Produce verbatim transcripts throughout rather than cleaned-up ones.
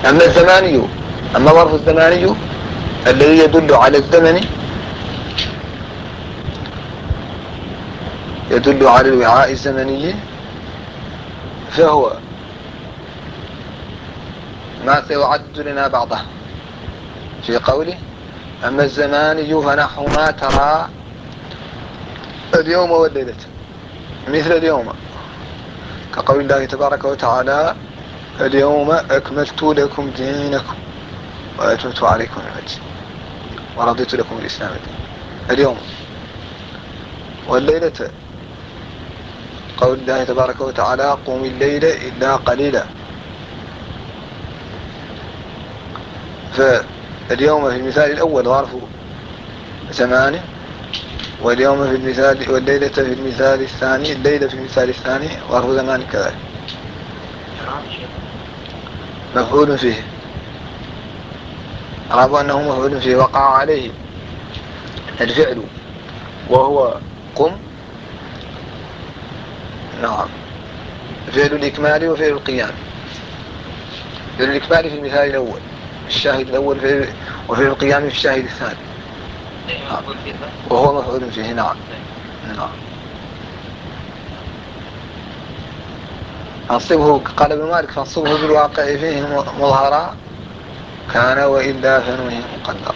أما الزماني أما الظرف الزماني الذي يدل على الزمن يدل على الوعاء الزمني فهو ما سيعد لنا بعضه في قوله أما الزماني فنحو ما ترى اليوم والليلة مثل اليوم كقول الله تبارك وتعالى اليوم أكملت لكم دينكم وأتممت عليكم نعمتي ورضيت لكم الإسلام دين اليوم. والليلة قول الله تبارك وتعالى قوم الليل إلا قليلا. فاليوم في المثال الأول ظرف زمان، واليوم في المثال والليلة في المثال الثاني الليلة في المثال الثاني ظرف زمان كذلك. مفعول فيه أعرف أنه مفعول فيه وقع عليه الفعل وهو قم. نعم فعل الإكمال وفعل القيام. فعل الإكمال في المثال الأول في الشاهد الأول فعل وفعل القيام في الشاهد الثاني نعم. وهو مفعول فيه. نعم نعم. فانصبه قال ابن مالك فانصبه بالواقع فيه مظهرا كان وإلا فنوه مقدرا.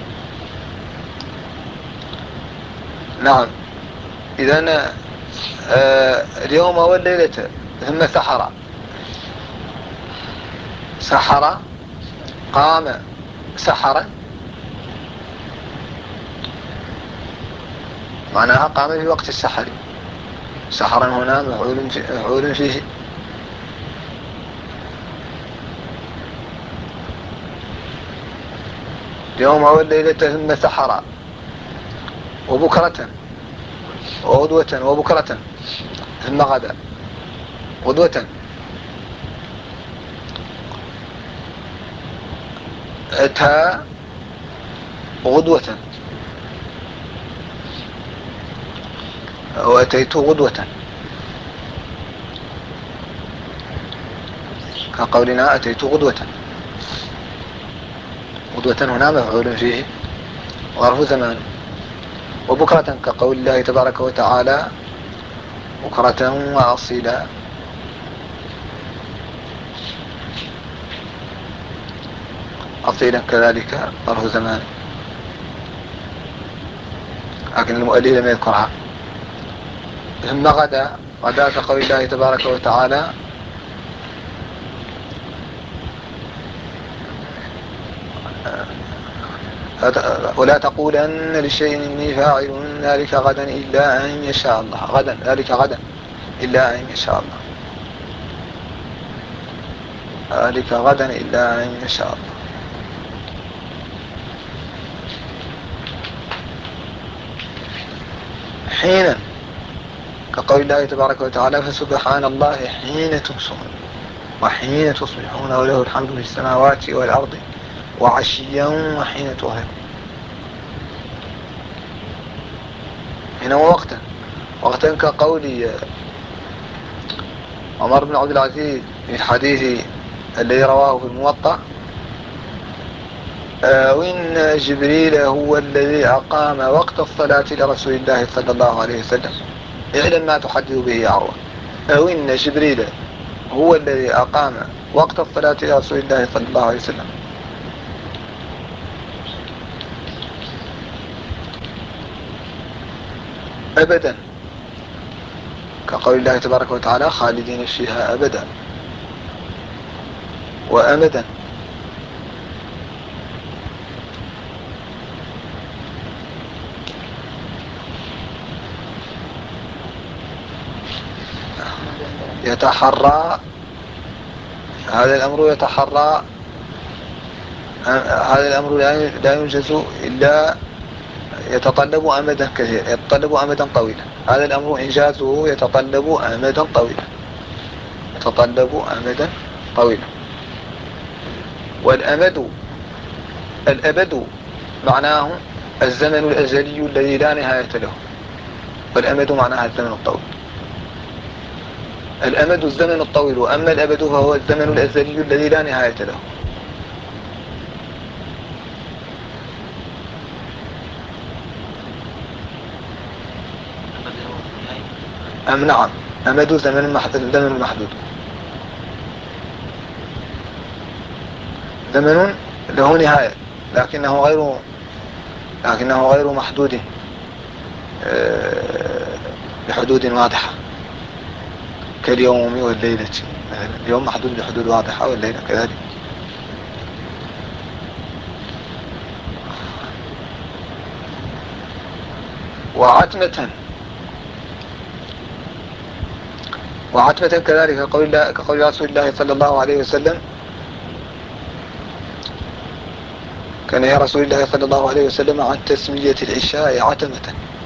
نعم. إذن آه اليوم والليلة ثم سحر سحر قام سحرا معناها قام في وقت السحر. سحرا هنا مفعول في مفعول فيه. اليوم والليلة ثم سحر وبكرة وغدوة وبكرة ثم غدا غدوة أتى غدوة وأتيت غدوة كقولنا أتيت غدوة. غدوة هنا مفعول فيه ظرف زمان. وبكرة كقول الله تبارك وتعالى بكرة وأصيلا. أصيلا كذلك ظرف زمان لكن المؤلف لم يذكرها. ثم غدا غدا كقول الله تبارك وتعالى ولا تقولن لشيء إني فاعل ذلك غدا إلا أن يشاء الله. غدا ذلك غدا إلا أن يشاء الله. ذلك غدا إلا أن يشاء الله. حينا كقول الله تبارك وتعالى فسبحان الله حين تمسون وحين تصبحون وله الحمد في السماوات والأرض وعشيا وحين تظهرون. هنا وقتا وقتا كقول عمر بن عبد العزيز في الحديث الذي رواه في الموطأ وإن جبريل هو الذي أقام وقت الصلاة لرسول الله صلى الله عليه وسلم. اعلم ما تحدث به يا عروة. أو إن جبريل هو الذي أقام وقت الصلاة لرسول الله صلى الله عليه وسلم. أبدا كقول الله تبارك وتعالى خالدين فيها أبدا وأمدا. يتحرى هذا الأمر يتحرى هذا الأمر لا ينجز إلا يتطلب أمدا كثير يتطلب أمدا طويلا. هذا الأمر إنجازه يتطلب أمدا طويلا يتطلب أمدا طويلا. والأمد الأبد معناه الزمن الأزلي الذي لا نهاية له. والأمد معناها الزمن الطويل. الأمد الزمن الطويل وأما الأبد فهو الزمن الأزلي الذي لا نهاية له. أم نعم أمد زمن محدود، زمن محدود، زمن له نهاية لكنه غير لكنه غير محدود بحدود واضحة كاليوم والليلة مثلا. اليوم محدود بحدود واضحة والليلة كذلك. وعتمة وعتمة كذلك كقول الله كقول رسول الله صلى الله عليه وسلم: كان يا رسول الله صلى الله عليه وسلم عن تسمية العشاء عتمة.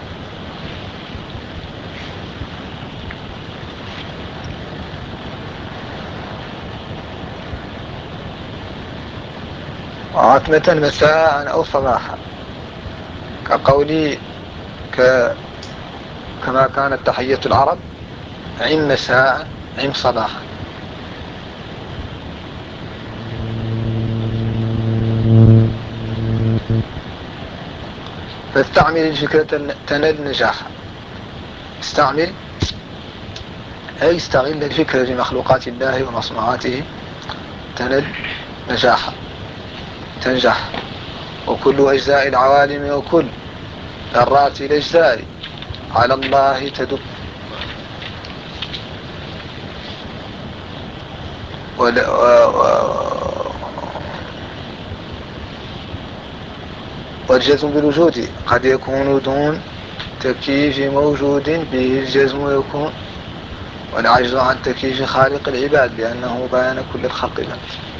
وعتمة مساء أو صباحا كقولي ك كما كانت تحية العرب عم مساء عم صباحا. فاستعمل الفكرة تنال نجاحا. استعمل أي استغل الفكرة في مخلوقات الله ومصنوعاته تنال نجاحا، تنجح. وكل أجزاء العوالم وكل ذرات الأجزاء على الله تدب. والجزم بالوجود قد يكون دون تكييف موجود به الجزم يكون، والعجز عن تكييف خالق العباد لأنه بيان كل الخلق له.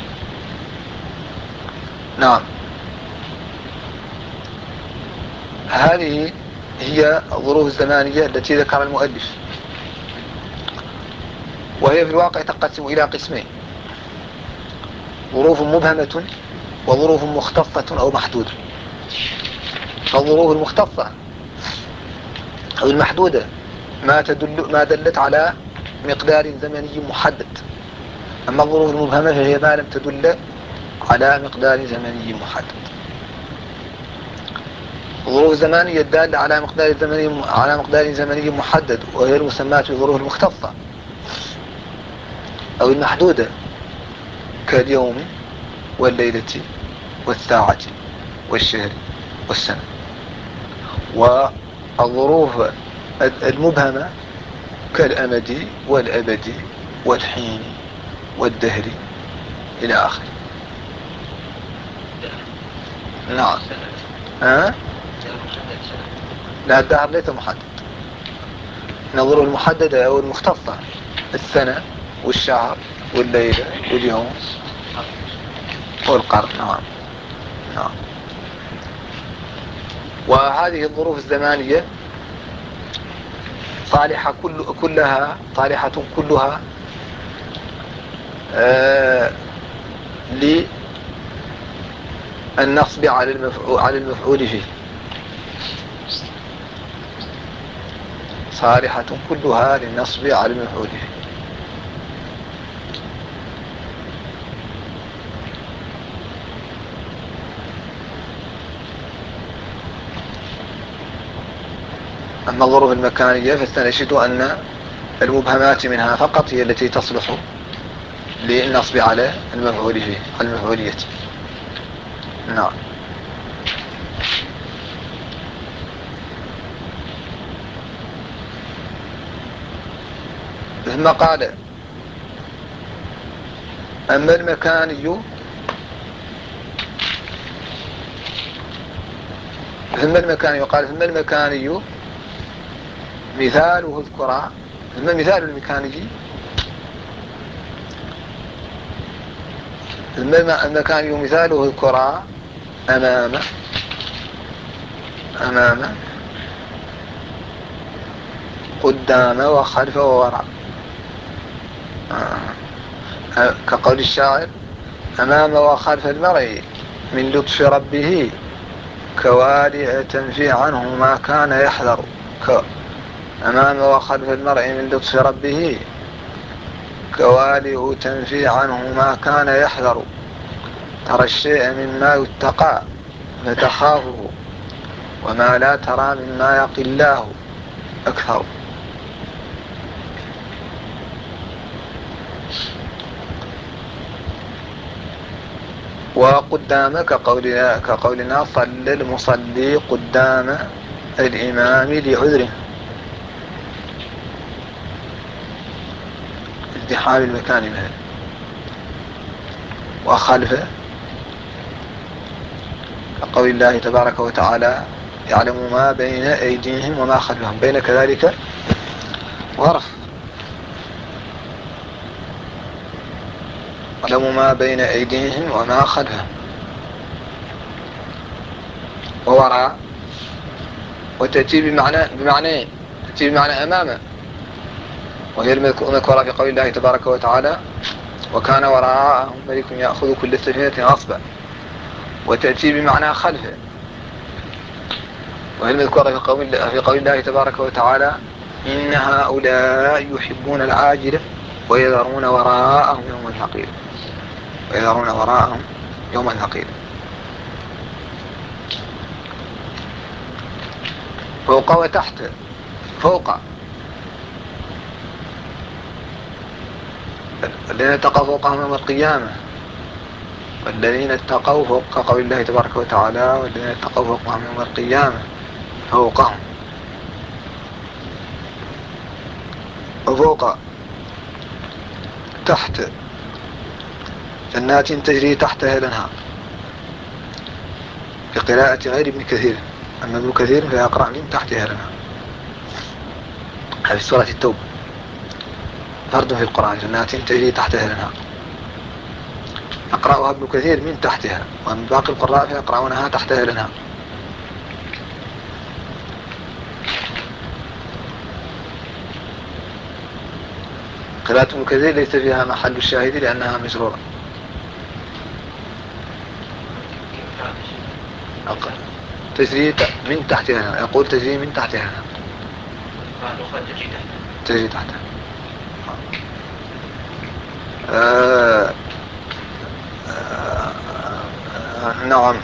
نعم، هذه هي الظروف الزمانية التي ذكر المؤلف، وهي في الواقع تنقسم إلى قسمين: ظروف مبهمة وظروف مختصة أو محدودة. فالظروف المختصة أو المحدودة ما تدل ما دلت على مقدار زمني محدد، أما الظروف المبهمة فهي ما لم تدل على مقدار زمني محدد. الظروف الزمانية الدالة على مقدار زمني على مقدار زمني محدد وهي المسماة بالظروف المختصة أو المحدودة كاليوم والليلة والساعة والشهر والسنة. والظروف المبهمة كالأمد والأبد والحين والدهر إلى آخره. نعم. ها؟ لا، الدهر ليس محدد. الظروف المحددة أو المختصة السنة والشهر والليلة واليوم والقرن. نعم نعم. وهذه الظروف الزمانية صالحة كل كلها صالحة كلها آه للنصب على المفعول على المفعول فيه. صالحة كلها للنصب على المفعول فيه. أما الظروف المكانية فسنجد أن المبهمات منها فقط هي التي تصلح للنصب على المفعول فيه على المفعولية. نعم. ثم قال: أما المكاني ثم المكاني وقال ثم المكاني مثاله اذكرا. ثم مثال المكاني ثم المكاني مثاله اذكرا أمام أمام قدام وخلف ووراء. آه. كقول الشاعر: أمام وخلف المرء من لطف ربه كوالع تنفي عنه ما كان يحذر. أمام وخلف المرء من لطف ربه كوالع تنفي عنه ما كان يحذر. ترى الشيء مما يتقى فتخافه وما لا ترى مما يقي الله أكثر. وقدام كقولنا, كقولنا صلى المصلي قدام الإمام لعذره، ازدحام المكان مثلا. وخلفه كقول الله تبارك وتعالى يعلم ما بين أيديهم وما خلفهم، بين كذلك ظرف، يعلم ما بين أيديهم وما خلفهم. ووراء وتأتي بمعنى بمعنى تأتي بمعنى أمامه، وهي المذكورة في قول الله تبارك وتعالى وكان وراءهم ملك يأخذ كل سفينة غصبا. وتأتي بمعنى خلفه، وهي المذكورة في قول, في قول الله تبارك وتعالى إن هؤلاء يحبون العاجلة ويذرون وراءهم يوما ثقيلا، ويذرون وراءهم يوما ثقيلا. فوق وتحت. فوق الذين اتقوا فوقهم يوم القيامة، والذين اتقوا فوق قول الله تبارك وتعالى والذين اتقوا فوقهم يوم القيامة فوقهم. وفوق تحت جنات تجري تحتها الأنهار بقراءة غير ابن كثير، أما ابن كثير فيقرأ من تحتها الأنهار. هذه سورة التوبة فرد في القرآن جنات تجري تحتها الأنهار، يقرأها ابن كثير من تحتها، ومن باقي القراء فيقرأونها تحتها الأنهار. قراءة ابن كثير ليس فيها محل الشاهد لأنها مجرورة. تجري من تحتها، يقول تجري من تحتها، تجري تحتها. آه آه نعم.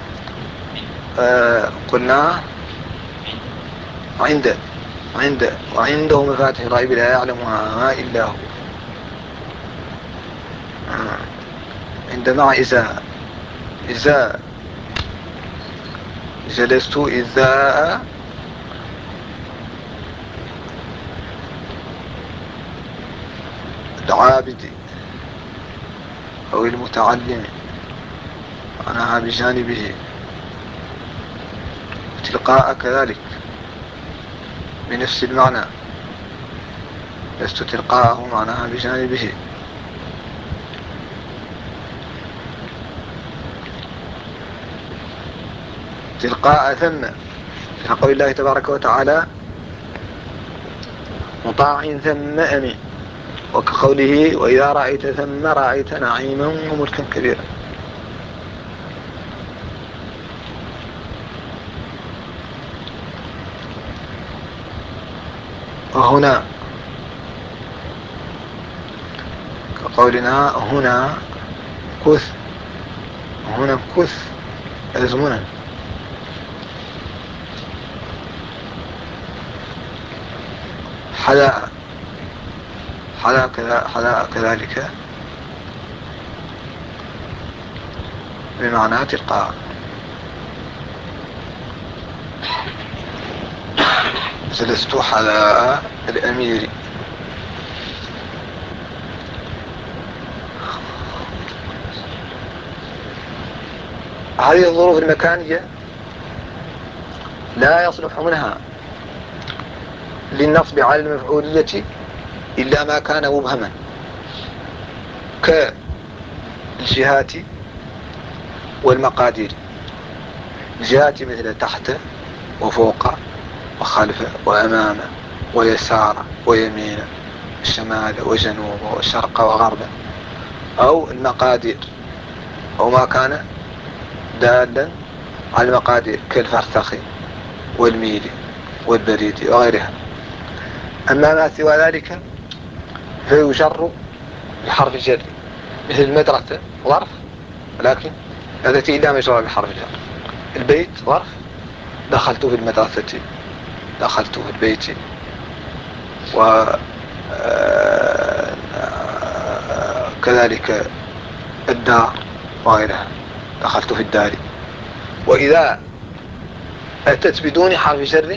آه قلنا عند عند وعنده مفاتيح الغيب لا يعلمها إلا هو. آه عند مع إذا إذا جلست إذا العابد أو المتعلم معناها بجانبه. تلقاء كذلك بنفس المعنى، لست تلقاءه معناها بجانبه. تلقاء ثم في قول الله تبارك وتعالى مطاع ثم أمين، وكقوله وإذا رأيت ثم رأيت نعيما وملكا كبيرا. وهنا كقولنا هنا كث، هنا كث أزمنا. حلا حلا كذا حلا كذلك بمعنى تلقاء. جلست حلاء الأمير. هذه الظروف المكانية لا يصلح منها للنصب على المفعولية إلا ما كان مبهما كالجهات والمقادير. الجهات مثل تحت وفوق وخلف وأمام ويسار ويمين، شمال وجنوب وشرق وغرب. أو المقادير أو ما كان دالا على المقادير كالفرسخ والميل والبريد وغيرها. أما ما سوى ذلك فيجر بحرف الجر، مثل المدرسة ظرف ولكن لا تأتي إلا مجرى بحرف الجر. البيت ظرف دخلت في المدرسة، دخلت في البيت. وكذلك الدار وغيرها. دخلت في الدار. وإذا أتت بدون حرف شر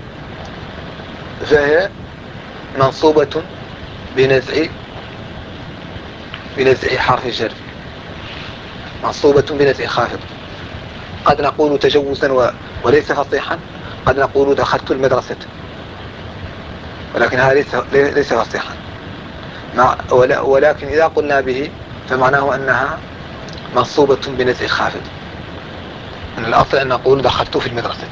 فهي منصوبة بنزع بنزع حرف الجر، منصوبة بنزع خافض. قد نقول تجوزا و... وليس فصيحا، قد نقول دخلت المدرسة، ولكن هذا ليس, ليس فصيحا. مع... ولا... ولكن إذا قلنا به فمعناه أنها منصوبة بنزع خافض. من الأصل أن نقول دخلت في المدرسة،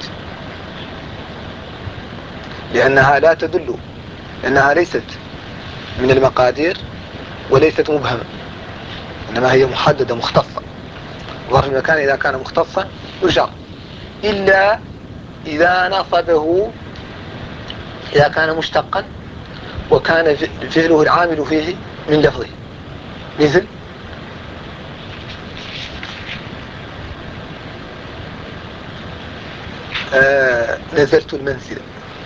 لأنها لا تدل، لأنها ليست من المقادير وليست مبهمة، إنما هي محددة مختصة. ظرف المكان إذا كان مختصا يجر، إلا إذا نصبه، إذا كان مشتقا وكان فعله العامل فيه من لفظه، مثل آه نزلت المنزل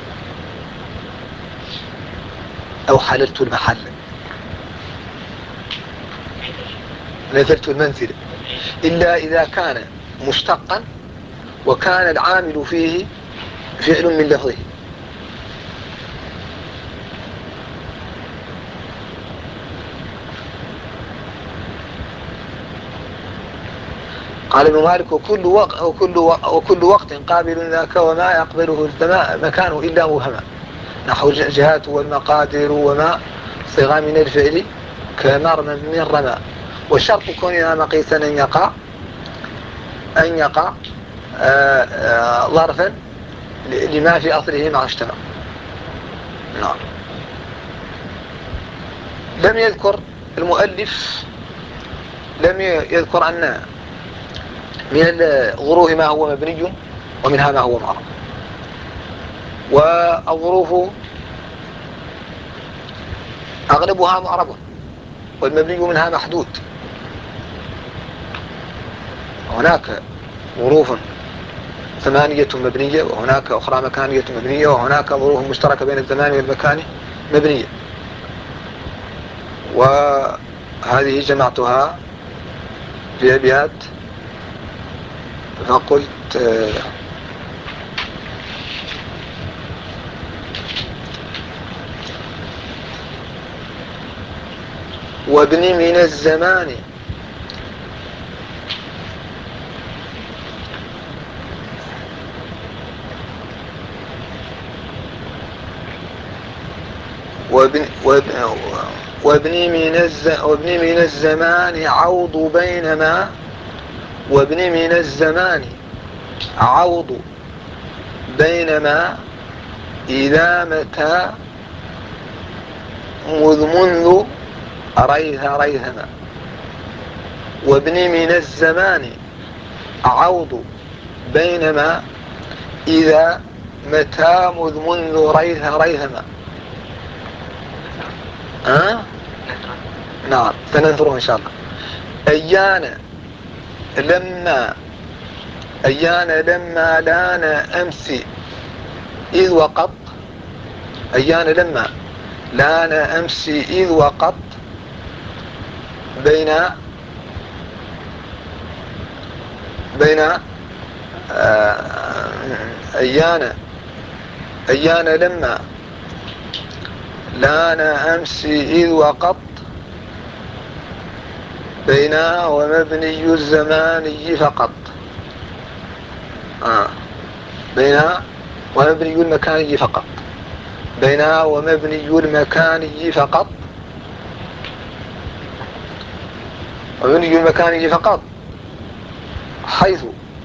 أو حللت المحل. نزلت المنزل إلا إذا كان مشتقا وكان العامل فيه فعل من لفظه. قال ابن مالك: وكل وقت, وكل وقت, وكل وقت قابل ذاك وما يقبله الزمان مكانه إلا مبهما، نحو الجهات والمقادير وما صغى من الفعل كمرمى من رمى. وشرط كونها مقيسا أن يقع أن يقع آآ آآ ظرفا لما في أصله مع اجتماع. نعم. لم يذكر المؤلف لم يذكر أن من الظروف ما هو مبني ومنها ما هو معرب، والظروف أغلبها معرب والمبني منها محدود. هناك ظروف ثمانية مبنية، وهناك أخرى مكانية مبنية، وهناك ظروف مشتركة بين الزمان والمكان مبنية. وهذه جمعتها في أبيات فقلت وابن من الزمان وابن, وابن, وابن, من الز وابن من الزمان عوض بينما وابن من الزمان عوض بينما إذا متى مذ منذ ريث ريثما. وابن من الزمان عوض بينما إذا متى مذ منذ ريث ريثما. أه؟ نعم، سننظره إن شاء الله. أيانا لما أيانا لما لان أمس إذ وقط أيانا لما لان أمس إذ وقط بين بين أيانا أيانا لما لان أمس إذ وقط بين ومبني الزماني فقط. آه. بين ومبني المكاني فقط بين ومبني المكاني فقط ومبني المكاني فقط حيث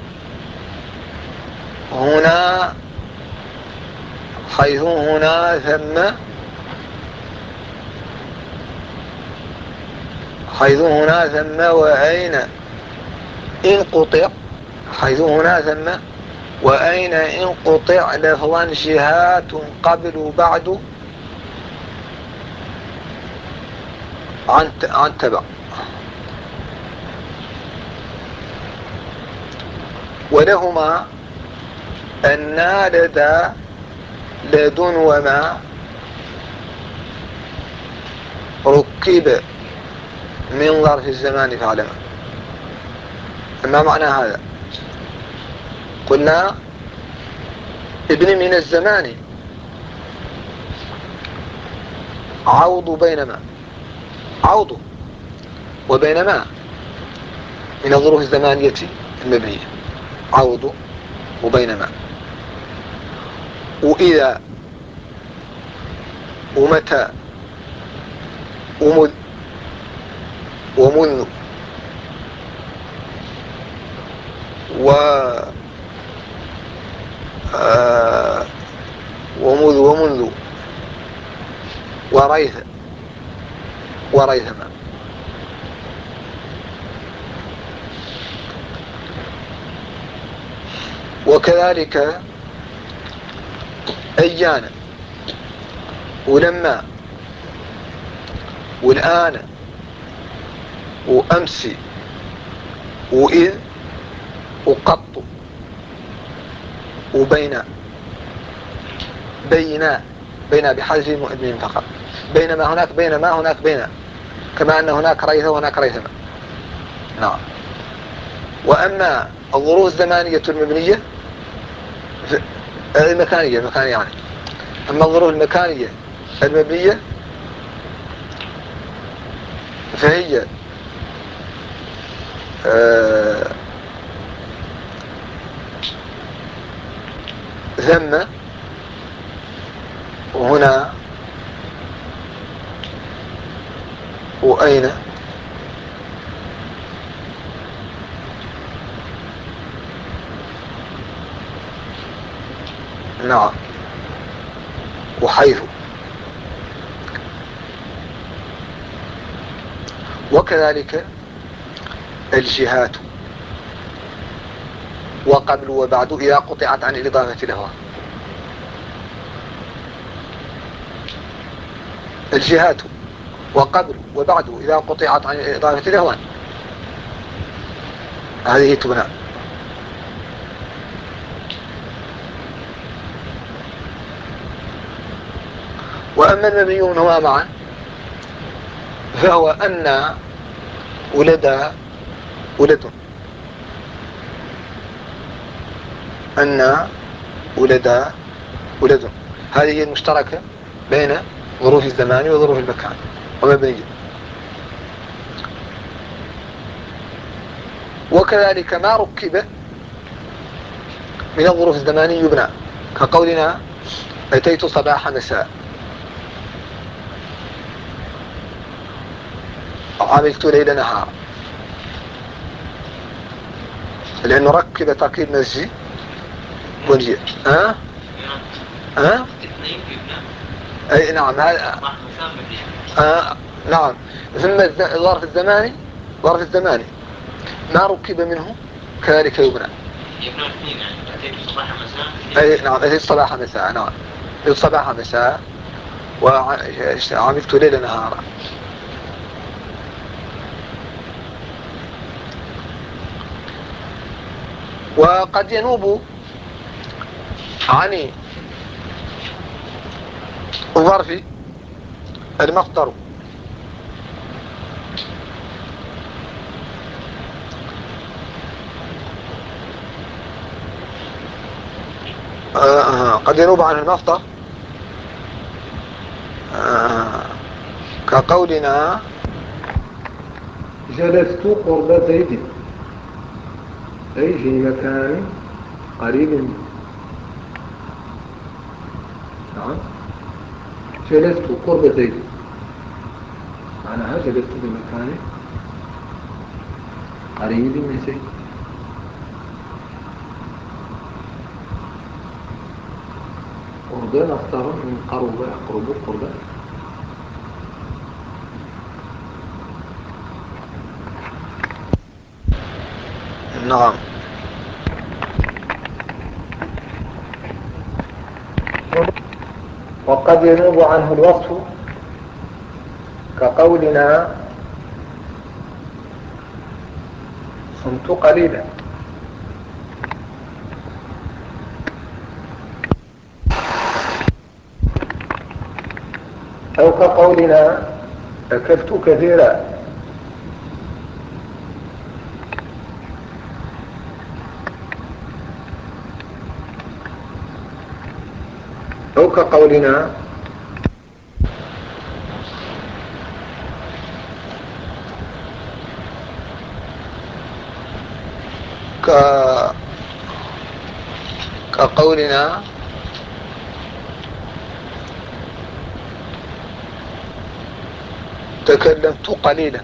هنا حيث هنا ثم حيث هنا ثم وأين إن قطع حيث هنا ثم وأين إن قطع لفظا جهات قبل بعد عن عن تبع. ولهما أن لدى لدن وما ركب من ظرف الزمان فعلما. ما معنى هذا؟ قلنا ابن من الزمان عوض بينما، عوض وبينما من الظروف الزمانية المبنية، عوض وبينما وإذا ومتى ومذ ومنذ و آه ومذ ومنذ وريث وريثما. وكذلك أيانا ولما والآن وأمس وإذ وقط وبين بينا بين بحذف مؤذن فقط. بينما هناك بينما هناك بين، كما أن هناك ريث وهناك ريثما. نعم. وأما الظروف الزمانية المبنية المكانية المكانية يعني أما الظروف المكانية المبنية فهي آه ثم وهنا وأين نعم وحيث. وكذلك الجهات وقبل وبعد إذا قطعت عن الإضافة لها. الجهات وقبل وبعد إذا قطعت عن الإضافة لها هذه تبنى. وأما المبني منهما معا فهو أن ولد ولد أن ولد ولد هذه هي المشتركة بين ظروف الزمان وظروف المكان ومبنية. وكذلك ما ركب من الظروف الزمانية يبنى، كقولنا أتيت صباح مساء، عملت ليل نهار، لأنه ركب تركيب مسجي ونجي. ها ها أي نعم هذا آه نعم. ثم الظرف الزماني الظرف الزماني ما ركب منه كذلك يبنى. يبنى اثنين يعني أتيت صباح مساء. أي نعم أتيت صباح مساء. نعم أتيت صباح مساء وعملت ليل نهارا. وقد ينوب عن الظرف المصدر آه قد ينوب عن المصدر آه كقولنا جلست قرب زيد، أي في مكان قريب منه. نعم جلست قرب زيد معناها جلست في مكان قريب من زيد. قرب مصدر من قرب يقرب قرب. نعم. وقد ينوب عنه الوصف كقولنا صمت قليلا، أو كقولنا أكلت كثيرا. أو كقولنا ك... كقولنا تكلمت قليلا.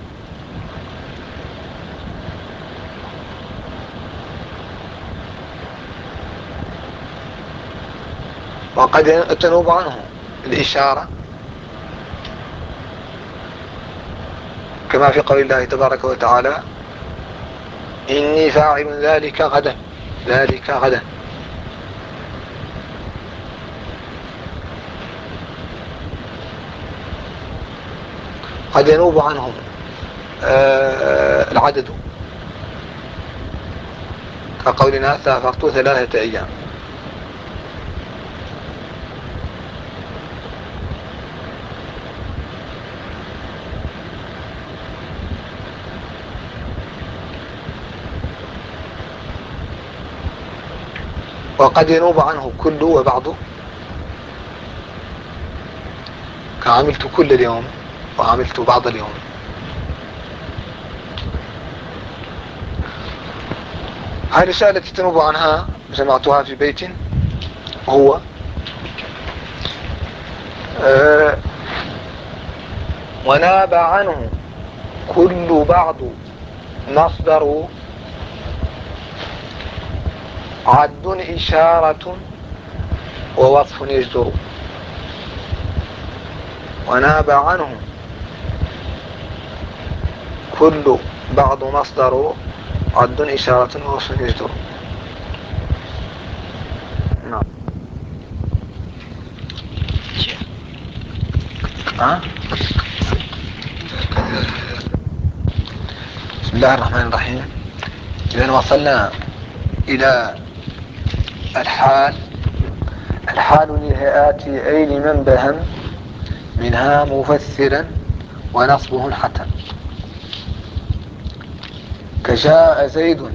وقد تنوب عنه الإشارة كما في قول الله تبارك وتعالى إني فاعل ذلك غدا، ذلك غدا. قد ينوب عنه آه العدد كقولنا سافرت ثلاثة أيام. وقد ينوب عنه كل وبعض كعملت كل اليوم وعملت بعض اليوم. هذه الأشياء التي تنوب عنها جمعتها في بيت هو آه وناب عنه كل بعض مصدر عد إشارة ووصف يجدر. وناب عنه كل بعض مصدر عد إشارة ووصف يجدر. نعم. ها؟ بسم الله الرحمن الرحيم. إذا وصلنا إلى الحال. الحال للهيئات أي لمن بهم منها مفسرا ونصبه حتى كجاء زيد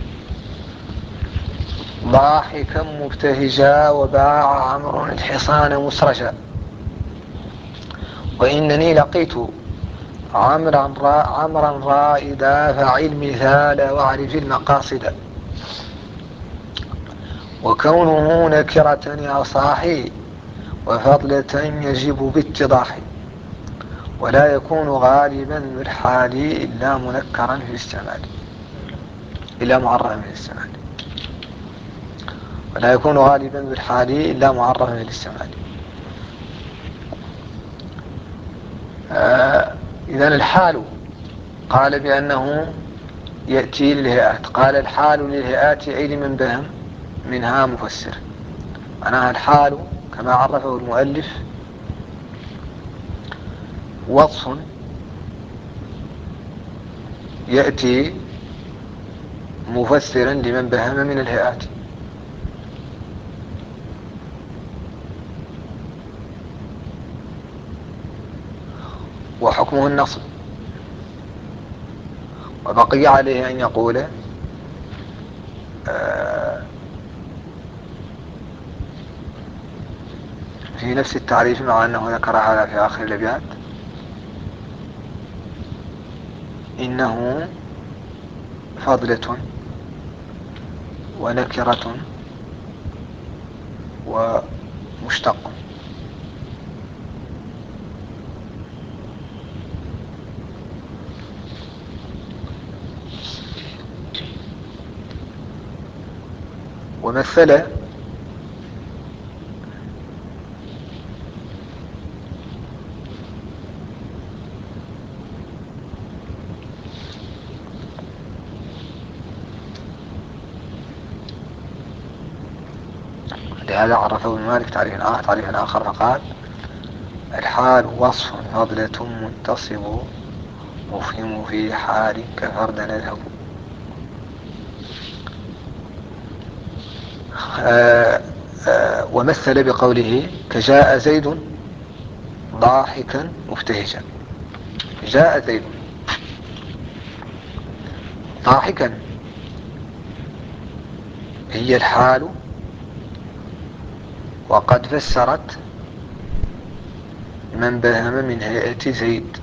ضاحكا مبتهجا وباع عمرو الحصان مسرجا. وإنني لقيت عمرا را عمرا رائدا فعل مثال واعرف المقاصد. وكونه نكرة يا صاحي وفضلة يجب باتضاح. ولا يكون غالبا بالحال إلا منكرا في الاستعمال إلا معرفا في الاستعمال. ولا يكون غالبا بالحال إلا معرفا في الاستعمال. آه إذا الحال قال بأنه يأتي للهيئات. قال الحال للهيئات أي لمن بهم منها مفسر. معناها الحال كما عرفه المؤلف وصف يأتي مفسرا لمن بهم من الهيئات. وحكمه النصب. وبقي عليه أن يقول آه في نفس التعريف مع أنه ذكر هذا في آخر الأبيات إنه فضلة ونكرة ومشتق. ومثل لهذا عرفه ابن مالك تعريفا آخر, تعريفا آخر فقال الحال وصف فضلة منتصب مفهم في حال كفرد نذهب. آه آه ومثل بقوله كجاء زيد ضاحكا مبتهجا. جاء زيد ضاحكا هي الحال وقد فسرت من بهم من هيئة زيد